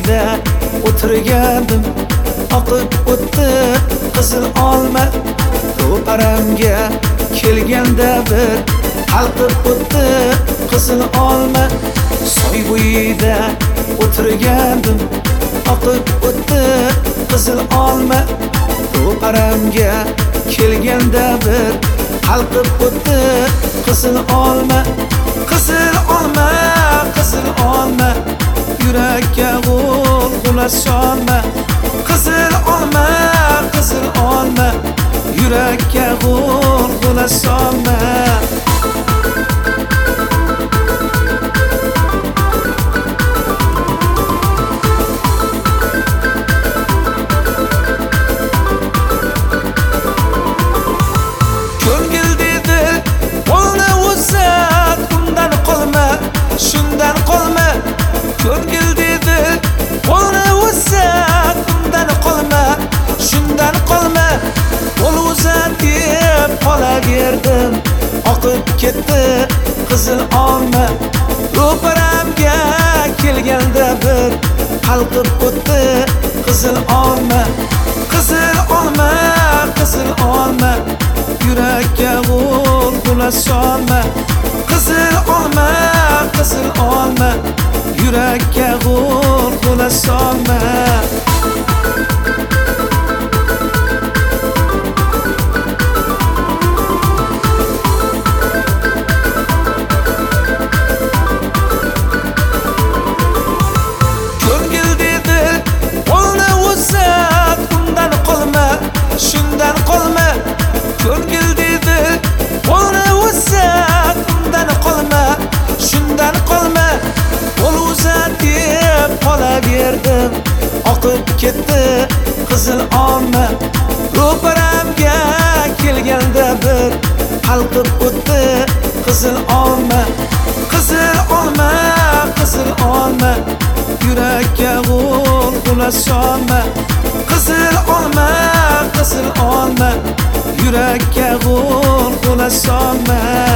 bo'yida o'tirgandim, oqib o'tdi qizil olma. Ro'paramga kelganda bir qalqib o'tdi qizil olma. Soy bo'yida o'tirgandim, oqib o'tdi qizil olma. Ro'paramga kelganda bir qalqib o'tdi qizil olma. Qizil olma, qizil olma, yurakka g'ulg'ula solma. Qizil olma, qizil olma, yurakka g'ulg'ula solma. Ko'ngil dedi, qo'lni uzat, undan qolma, shundan qolma. Qo'l uzatib qolaverdim, oqib ketdi qizil olma. Ro'paramga kelganda bir qalqib o'tdi qizil olma. Qizil olma, qizil olma, yurakka g'ulg'ula solma. Qizil olma, qizil olma, yurakka g'ulg'ula solma. Ko'ngil dedi, qo'lni uzat, undan qolma, shundan qolma. Ko'ngil dedi, qo'lni uzat, undan qolma, shundan qolma. Qo'l uzatib qolaverdim, oqib ketdi qizil olma. Ro'paramga kelganda bir qalqib o'tdi qizil olma. Qizil olma, qizil olma, yurakka g'ulg'ula solma. Qizil olma, qizil olma, yurakka g'ulg'ula solma.